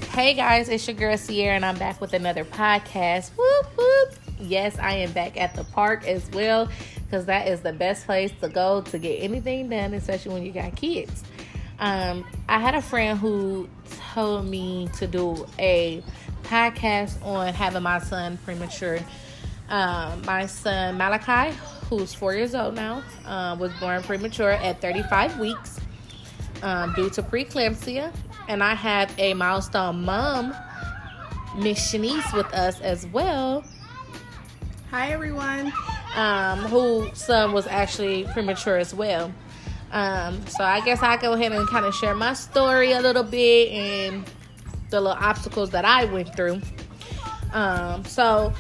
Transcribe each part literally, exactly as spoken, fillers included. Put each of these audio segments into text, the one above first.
Hey guys, it's your girl Sierra, and I'm back with another podcast. Whoop whoop! Yes, I am back at the park as well, because that is the best place to go to get anything done, especially when you got kids. Um, I had a friend who told me to do a podcast on having my son premature. Um, my son Malachi, who's four years old now, um, was born premature at thirty-five weeks um, due to preeclampsia. And I have a milestone mom, Miss Shanice, with us as well. Hi, everyone. Um, whose son was actually premature as well. Um, so I guess I'll go ahead and kind of share my story a little bit and the little obstacles that I went through. Um, so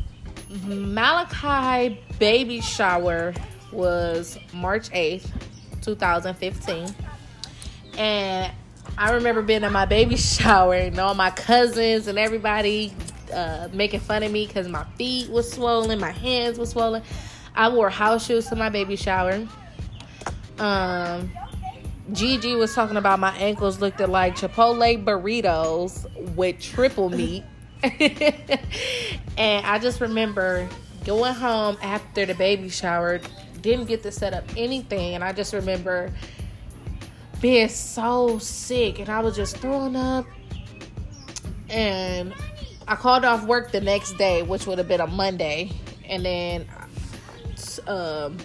Malachi baby shower was March eighth, twenty fifteen. And I remember being at my baby shower and all my cousins and everybody uh, making fun of me because my feet was swollen, my hands were swollen. I wore house shoes to my baby shower. Um, Gigi was talking about my ankles looked like Chipotle burritos with triple meat. And I just remember going home after the baby shower, didn't get to set up anything, and I just remember being so sick, and I was just throwing up. And I called off work the next day, which would have been a Monday, and then um,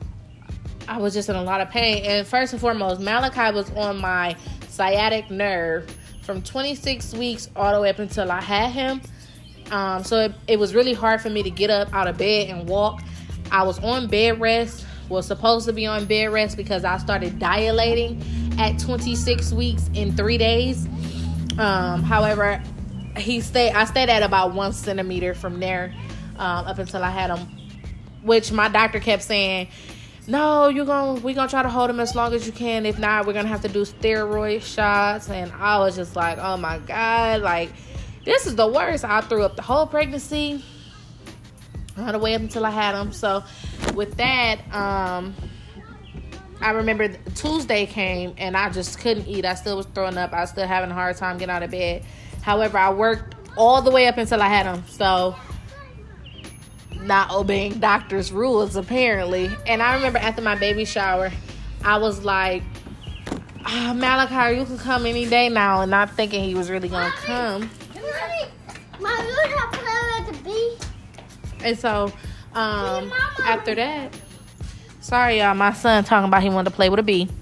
I was just in a lot of pain. And first and foremost, Malachi was on my sciatic nerve from twenty-six weeks all the way up until I had him. Um, so it, it was really hard for me to get up out of bed and walk. I was on bed rest, was supposed to be on bed rest because I started dilating at twenty-six weeks in three days. Um, however, he stayed. I stayed at about one centimeter from there um, up until I had him, which my doctor kept saying, "No, you're gonna we're gonna try to hold him as long as you can. If not, we're gonna have to do steroid shots." And I was just like, "Oh my God, like this is the worst." I threw up the whole pregnancy all the way up until I had him. So with that, um, I remember Tuesday came and I just couldn't eat. I still was throwing up. I was still having a hard time getting out of bed. However, I worked all the way up until I had him. So not obeying doctor's rules apparently. And I remember after my baby shower, I was like, oh, Malachi, you can come any day now, and not thinking he was really gonna come. Mom, you have to play with the bee. And so um after that, sorry y'all, my son talking about he wanted to play with a bee.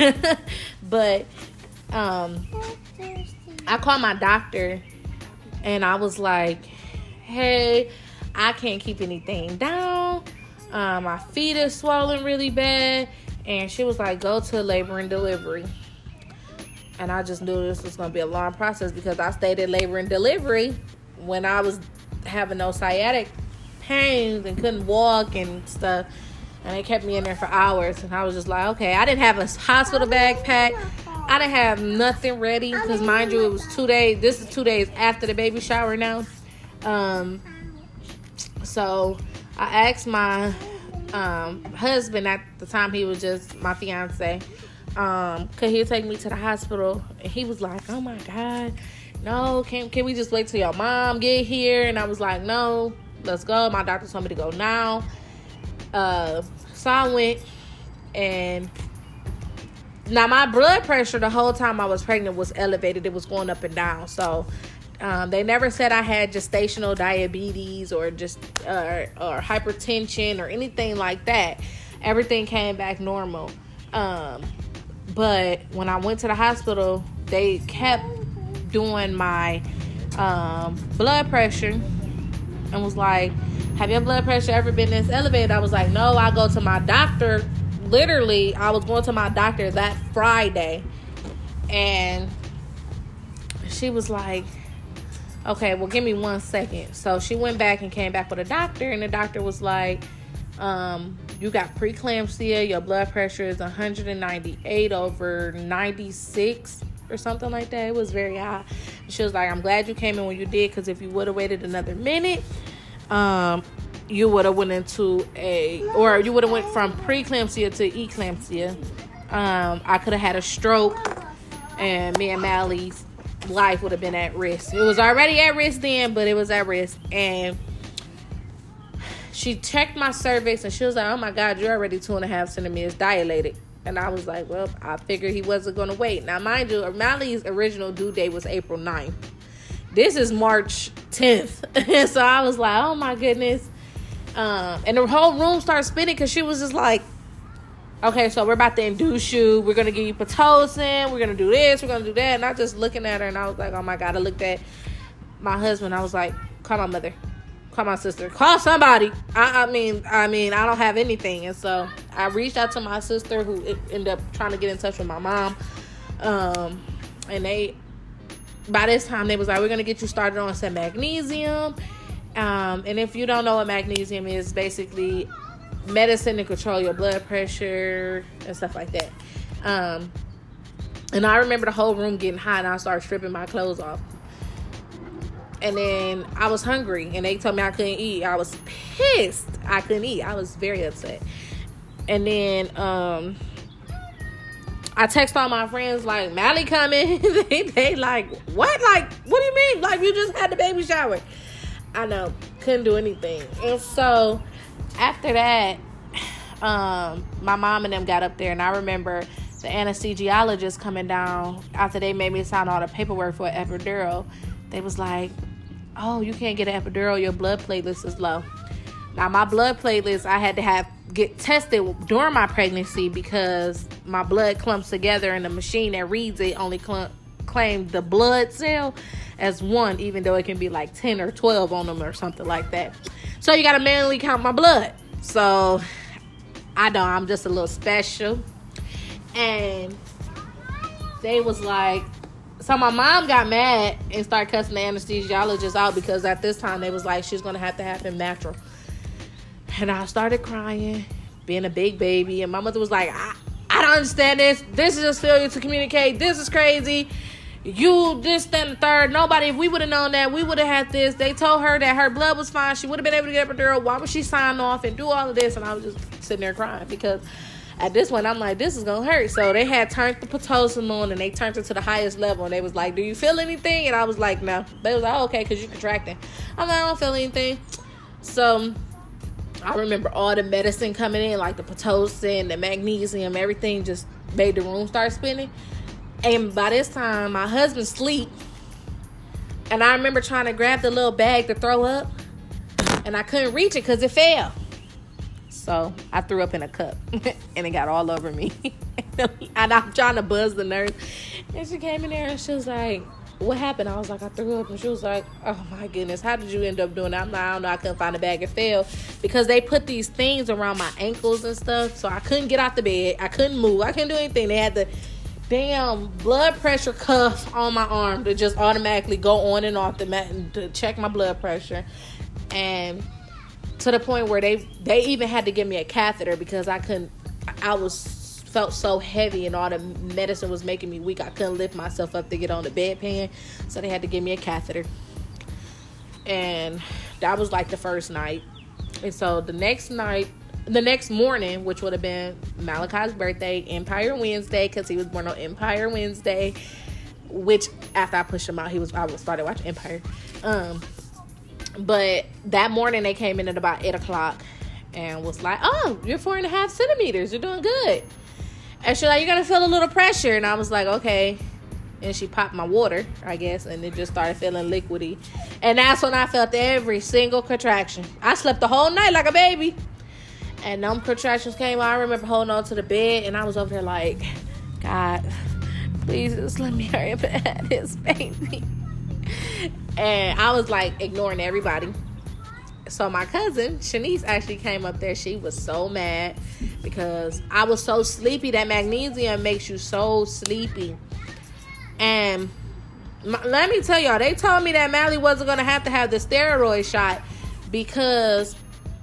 But um I called my doctor and I was like, hey, I can't keep anything down. Um, my feet are swollen really bad. And she was like, go to labor and delivery. And I just knew this was going to be a long process because I stayed at labor and delivery when I was having no sciatic pains and couldn't walk and stuff. And they kept me in there for hours. And I was just like, okay. I didn't have a hospital backpack. I didn't have nothing ready because, mind you, it was two days. This is two days after the baby shower now. Um, so I asked my um, husband at the time, he was just my fiance, um, could he take me to the hospital? And he was like, oh my God, no, can, can we just wait till your mom get here? And I was like, no, let's go. My doctor told me to go now. Uh, so I went, and now my blood pressure the whole time I was pregnant was elevated. It was going up and down. So um, they never said I had gestational diabetes or just uh, or hypertension or anything like that. Everything came back normal. Um, but when I went to the hospital, they kept doing my um, blood pressure and was like, have your blood pressure ever been this elevated? I was like, no. I go to my doctor. Literally, I was going to my doctor that Friday, and she was like, okay, well, give me one second. So she went back and came back with a doctor, and the doctor was like, um, you got preeclampsia. Your blood pressure is one hundred ninety-eight over ninety-six or something like that. It was very high. She was like, I'm glad you came in when you did, because if you would have waited another minute, um, you would have went into a, or you would have went from preeclampsia to eclampsia. Um, I could have had a stroke, and me and Mally life would have been at risk. It was already at risk then, but it was at risk. And she checked my cervix, and she was like, oh my God, you're already two and a half centimeters dilated. And I was like, well, I figured he wasn't going to wait. Now, mind you, Mally's original due date was April ninth. This is March tenth. And so I was like, oh my goodness. Um, and the whole room started spinning because she was just like, okay, so we're about to induce you. We're going to give you Pitocin. We're going to do this. We're going to do that. And I was just looking at her, and I was like, oh my God. I looked at my husband. I was like, call my mother. Call my sister. Call somebody. I, I mean, I mean, I don't have anything. And so I reached out to my sister, who ended up trying to get in touch with my mom. Um, and they, by this time, they was like, we're going to get you started on some magnesium. Um, and if you don't know what magnesium is, basically medicine to control your blood pressure and stuff like that. Um, and I remember the whole room getting hot, and I started stripping my clothes off. And then I was hungry, and they told me I couldn't eat. I was pissed. I couldn't eat. I was very upset. And then um, I text all my friends, like, Mally coming. they, they like, what? Like, what do you mean? Like, you just had the baby shower. I know. Couldn't do anything. And so after that, um, my mom and them got up there, and I remember the anesthesiologist coming down after they made me sign all the paperwork for an epidural. They was like, oh, you can't get an epidural. Your blood platelets is low. Now, my blood platelets, I had to have get tested during my pregnancy because my blood clumps together, and the machine that reads it only cl- claimed the blood cell as one, even though it can be like ten or twelve on them or something like that. So you got to manually count my blood. So I know I'm just a little special. And they was like, so my mom got mad and started cussing the anesthesiologist out because at this time they was like, she's going to have to have him natural. And I started crying, being a big baby. And my mother was like, I, I don't understand this. This is just failure to communicate. This is crazy. You, this, that, and the third. Nobody, if we would have known that, we would have had this. They told her that her blood was fine. She would have been able to get epidural. Why would she sign off and do all of this? And I was just sitting there crying because at this point, I'm like, this is going to hurt. So they had turned the Pitocin on, and they turned it to the highest level. And they was like, do you feel anything? And I was like, no. They was like, oh, okay, because you're contracting. I'm like, I don't feel anything. So I remember all the medicine coming in, like the Pitocin, the magnesium, everything just made the room start spinning. And by this time, my husband sleep. And I remember trying to grab the little bag to throw up, and I couldn't reach it because it fell. So I threw up in a cup, and it got all over me. And I'm trying to buzz the nurse. And she came in there, and she was like, what happened? I was like, I threw up. And she was like, oh, my goodness, how did you end up doing that? I'm like, I don't know. I couldn't find the bag. It fell because they put these things around my ankles and stuff. So I couldn't get out the bed. I couldn't move. I couldn't do anything. They had the damn blood pressure cuff on my arm to just automatically go on and off the mat to check my blood pressure. And to the point where they they even had to give me a catheter because I couldn't, I was felt so heavy and all the medicine was making me weak. I couldn't lift myself up to get on the bedpan, so they had to give me a catheter. And that was like the first night. And so the next night, the next morning, which would have been Malachi's birthday, Empire Wednesday, because he was born on Empire Wednesday, which after I pushed him out, he was I started watching Empire. Um, but that morning they came in at about eight o'clock and was like, oh, you're four and a half centimeters. You're doing good. And she's like, you're going to feel a little pressure. And I was like, okay. And she popped my water, I guess, and it just started feeling liquidy. And that's when I felt every single contraction. I slept the whole night like a baby. And them contractions came out. I remember holding on to the bed, and I was over there like, God, please just let me hurry up and have this baby. And I was like ignoring everybody. So my cousin, Shanice, actually came up there. She was so mad because I was so sleepy. That magnesium makes you so sleepy. And my, let me tell y'all, they told me that Mally wasn't going to have to have the steroid shot because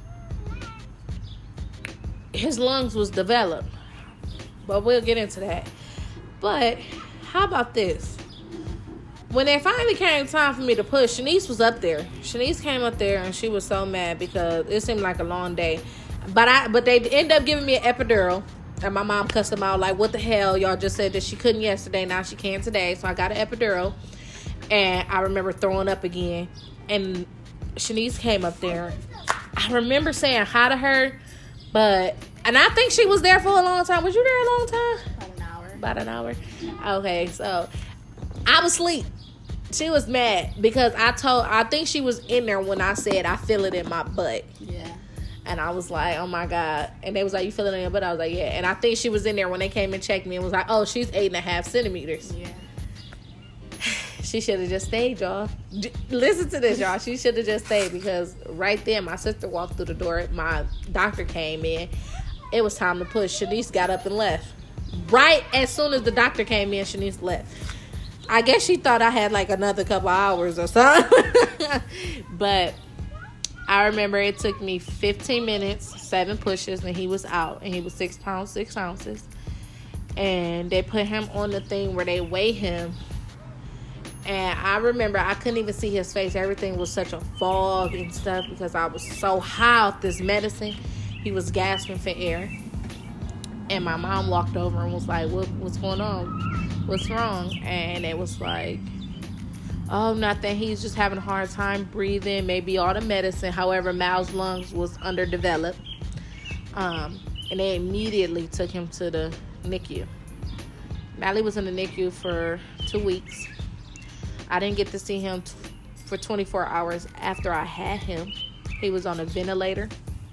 his lungs was developed. But we'll get into that. But how about this? When it finally came time for me to push, Shanice was up there. Shanice came up there and she was so mad because it seemed like a long day. But I, but they ended up giving me an epidural. And my mom cussed them out like, what the hell? Y'all just said that she couldn't yesterday. Now she can today. So I got an epidural. And I remember throwing up again. And Shanice came up there. I remember saying hi to her, but, and I think she was there for a long time. Was you there a long time? About an hour. About an hour. Okay, so I was asleep. She was mad because I told, I think she was in there when I said I feel it in my butt. Yeah. And I was like, oh my God. And they was like, you feel it in your butt? I was like, yeah. And I think she was in there when they came and checked me and was like, oh, she's eight and a half centimeters. Yeah. She should have just stayed, y'all. D- listen to this, y'all. She should have just stayed because right there, my sister walked through the door. My doctor came in. It was time to push. Shanice got up and left. Right as soon as the doctor came in, Shanice left. I guess she thought I had like another couple hours or something. But I remember it took me fifteen minutes, seven pushes, and he was out. And he was six pounds, six ounces. And they put him on the thing where they weigh him. And I remember I couldn't even see his face. Everything was such a fog and stuff because I was so high off this medicine. He was gasping for air. And my mom walked over and was like, what, what's going on? What's wrong? And it was like, oh, nothing. He's just having a hard time breathing. Maybe all the medicine. However, Mal's lungs was underdeveloped. Um, and they immediately took him to the N I C U. Mally was in the N I C U for two weeks. I didn't get to see him t- for twenty-four hours after I had him. He was on a ventilator.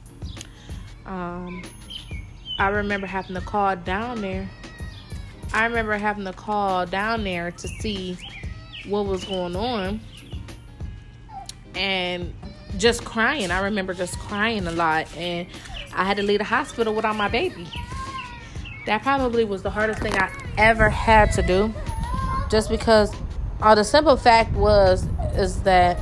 Um, I remember having to call down there. I remember having to call down there to see what was going on. And just crying. I remember just crying a lot. And I had to leave the hospital without my baby. That probably was the hardest thing I ever had to do. Just because... Oh, the simple fact was, is that,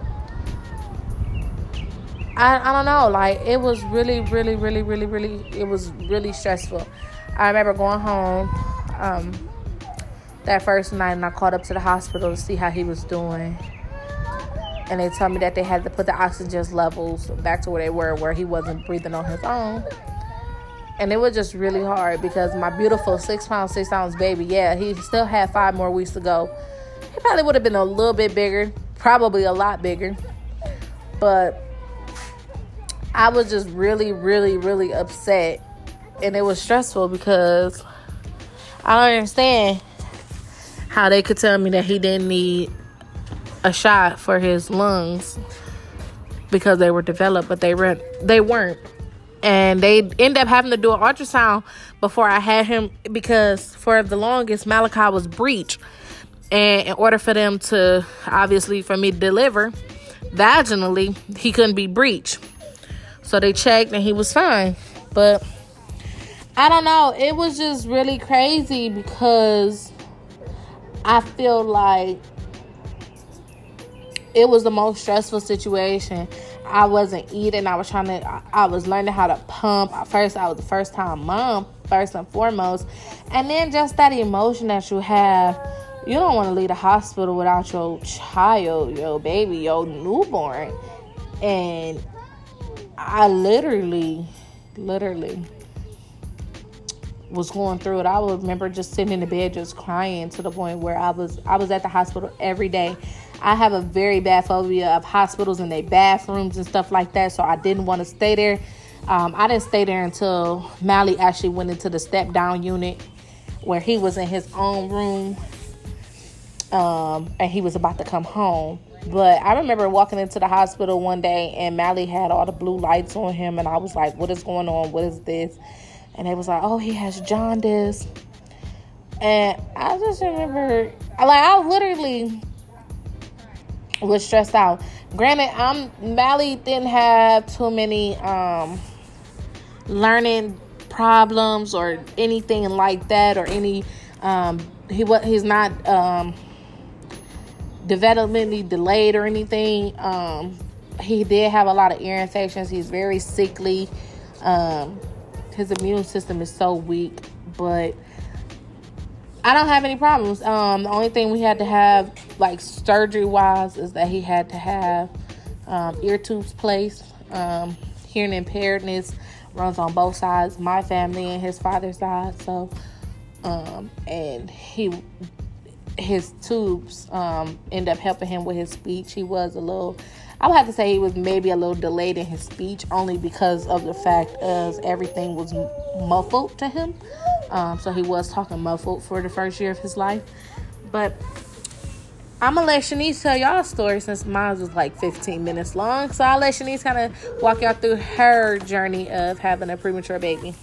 I I don't know, like, it was really, really, really, really, really, it was really stressful. I remember going home um, that first night, and I called up to the hospital to see how he was doing. And they told me that they had to put the oxygen levels back to where they were, where he wasn't breathing on his own. And it was just really hard because my beautiful six pound, six ounce baby, yeah, he still had five more weeks to go. He probably would have been a little bit bigger, probably a lot bigger. But I was just really, really, really upset. And it was stressful because I don't understand how they could tell me that he didn't need a shot for his lungs because they were developed, but they weren't. They weren't. And they ended up having to do an ultrasound before I had him because for the longest, Malachi was breech. And in order for them to, obviously, for me to deliver vaginally, he couldn't be breech. So they checked and he was fine. But I don't know. It was just really crazy because I feel like it was the most stressful situation. I wasn't eating. I was trying to, I, I was learning how to pump. At first, I was the first time mom, first and foremost. And then just that emotion that you have. You don't want to leave the hospital without your child, your baby, your newborn. And I literally, literally was going through it. I remember just sitting in the bed just crying to the point where I was I was at the hospital every day. I have a very bad phobia of hospitals and their bathrooms and stuff like that, so I didn't want to stay there. Um, I didn't stay there until Mally actually went into the step-down unit where he was in his own room. Um, and he was about to come home. But I remember walking into the hospital one day and Mally had all the blue lights on him. And I was like, what is going on? What is this? And they was like, oh, he has jaundice. And I just remember, like, I literally was stressed out. Granted, I'm Mally didn't have too many um, learning problems or anything like that, or any, um, he was, he's not, um, developmentally delayed or anything. Um, he did have a lot of ear infections. He's very sickly. Um, his immune system is so weak, but I don't have any problems. Um, the only thing we had to have, like, surgery wise, is that he had to have um, ear tubes placed. Um, hearing impairedness runs on both sides, my family and his father's side. So, um, and he his tubes um, end up helping him with his speech. He was a little, I would have to say he was maybe a little delayed in his speech, only because of the fact of everything was muffled to him. Um, so he was talking muffled for the first year of his life. But I'm going to let Shanice tell y'all a story, since mine was like fifteen minutes long. So I'll let Shanice kind of walk y'all through her journey of having a premature baby.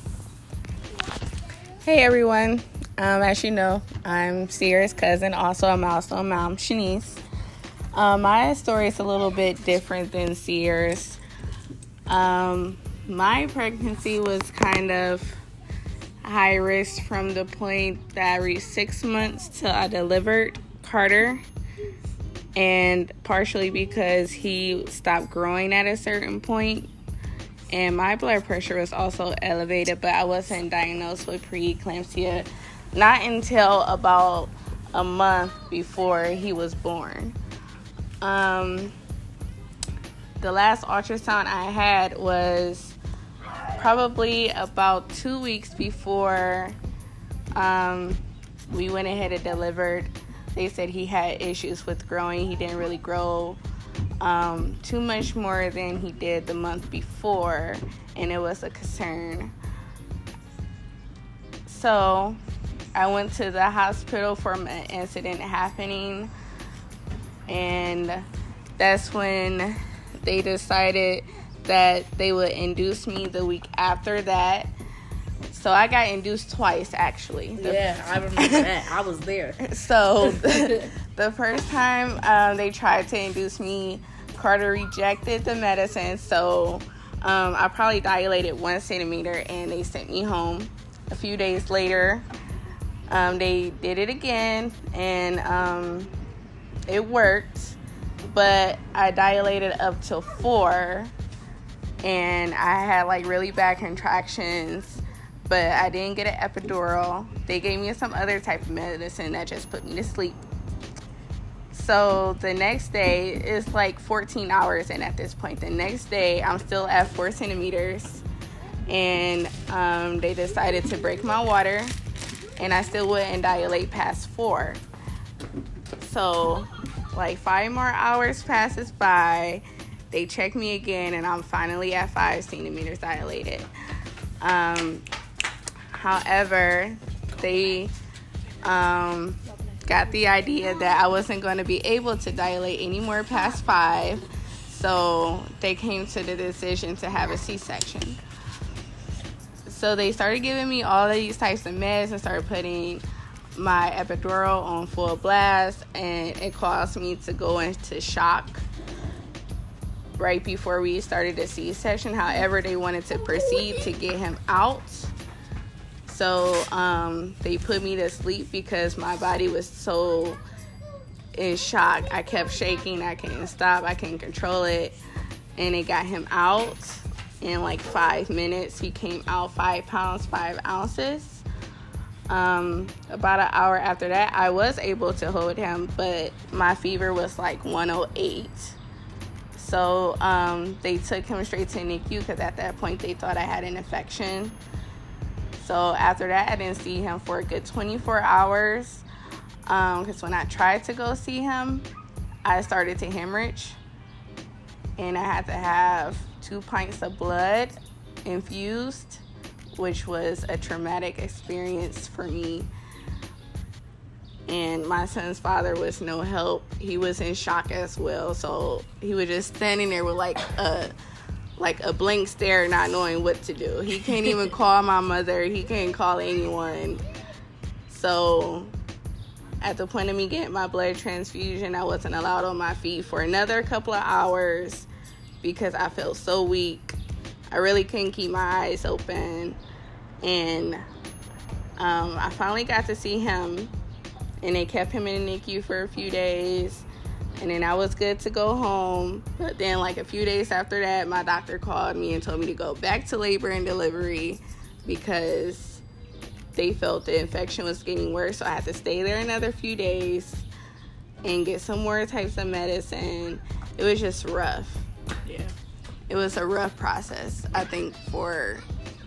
Hey everyone. Um, as you know, I'm Sierra's cousin, also a milestone mom, Shanice. Um, my story is a little bit different than Sierra's. Um, my pregnancy was kind of high risk from the point that I reached six months till I delivered Carter. And partially because he stopped growing at a certain point. And my blood pressure was also elevated, but I wasn't diagnosed with preeclampsia not until about a month before he was born. Um, the last ultrasound I had was probably about two weeks before um, we went ahead and delivered. They said he had issues with growing. He didn't really grow um, too much more than he did the month before, and it was a concern. So I went to the hospital from an incident happening, and that's when they decided that they would induce me the week after that. So I got induced twice, actually. The Yeah, I remember that. I was there. So the, the first time um, they tried to induce me, Carter rejected the medicine. So um, I probably dilated one centimeter, and they sent me home. A few days later, um, they did it again, and um, it worked. But I dilated up to four, and I had like really bad contractions. But I didn't get an epidural. They gave me some other type of medicine that just put me to sleep. So the next day, it's like fourteen hours in at this point. The next day, I'm still at four centimeters. And um, they decided to break my water. And I still wouldn't dilate past four. So like five more hours passes by. They check me again, and I'm finally at five centimeters dilated. Um... However, they um, got the idea that I wasn't going to be able to dilate anymore past five, so they came to the decision to have a C-section. So they started giving me all of these types of meds and started putting my epidural on full blast, and it caused me to go into shock right before we started the C-section. However, they wanted to proceed to get him out. So um, they put me to sleep because my body was so in shock. I kept shaking. I couldn't stop. I couldn't control it. And it got him out in like five minutes. He came out five pounds, five ounces. Um, about an hour after that, I was able to hold him, but my fever was like one oh eight. So um, they took him straight to N I C U because at that point they thought I had an infection. So after that, I didn't see him for a good twenty-four hours. Because um, when I tried to go see him, I started to hemorrhage. And I had to have two pints of blood infused, which was a traumatic experience for me. And my son's father was no help. He was in shock as well. So he was just standing there with like a... like a blank stare, not knowing what to do. He can't even call my mother. He can't call anyone. So at the point of me getting my blood transfusion, I wasn't allowed on my feet for another couple of hours because I felt so weak. I really couldn't keep my eyes open. And um, I finally got to see him, and they kept him in the N I C U for a few days. And then I was good to go home. But then like a few days after that, my doctor called me and told me to go back to labor and delivery because they felt the infection was getting worse. So I had to stay there another few days and get some more types of medicine. It was just rough. Yeah. It was a rough process, I think, for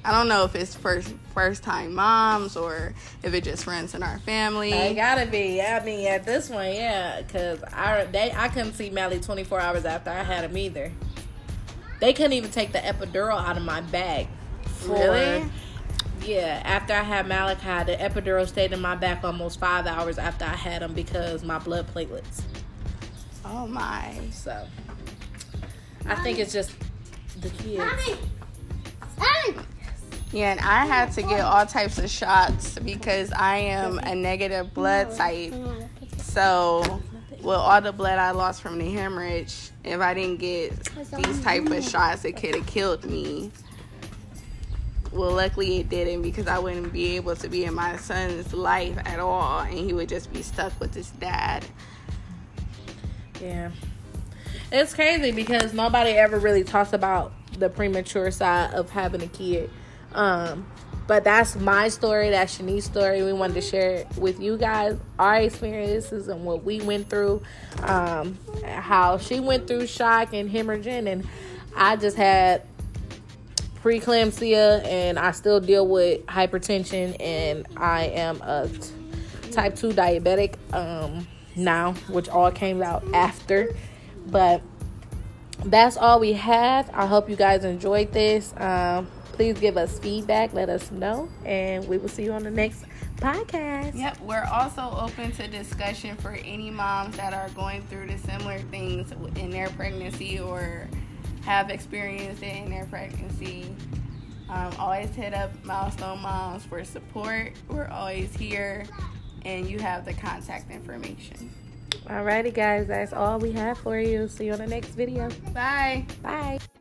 I don't know if it's first first time moms or if it just runs in our family. It gotta be. I mean, at this one, yeah, because I they I couldn't see Mally twenty-four hours after I had him either. They couldn't even take the epidural out of my back. For, really? Yeah. After I had Malachi, the epidural stayed in my back almost five hours after I had him because my blood platelets. Oh my! So I think it's just the kids. Mommy. Mommy. Yeah, and I had to get all types of shots because I am a negative blood type. So, with all the blood I lost from the hemorrhage, if I didn't get these type of shots, it could have killed me. Well, luckily it didn't, because I wouldn't be able to be in my son's life at all, and he would just be stuck with his dad. Yeah. It's crazy because nobody ever really talks about the premature side of having a kid. Um, but that's my story. That's Shanice's story. We wanted to share it with you guys, our experiences and what we went through. Um, how she went through shock and hemorrhaging, and I just had preeclampsia, and I still deal with hypertension, and I am a type two diabetic um, now, which all came out after. But that's all we have. I hope you guys enjoyed this. Um, please give us feedback. Let us know. And we will see you on the next podcast. Yep. We're also open to discussion for any moms that are going through the similar things in their pregnancy or have experienced it in their pregnancy. Um, always hit up Milestone Moms for support. We're always here. And you have the contact information. Alrighty, guys. That's all we have for you. See you on the next video. Bye. Bye.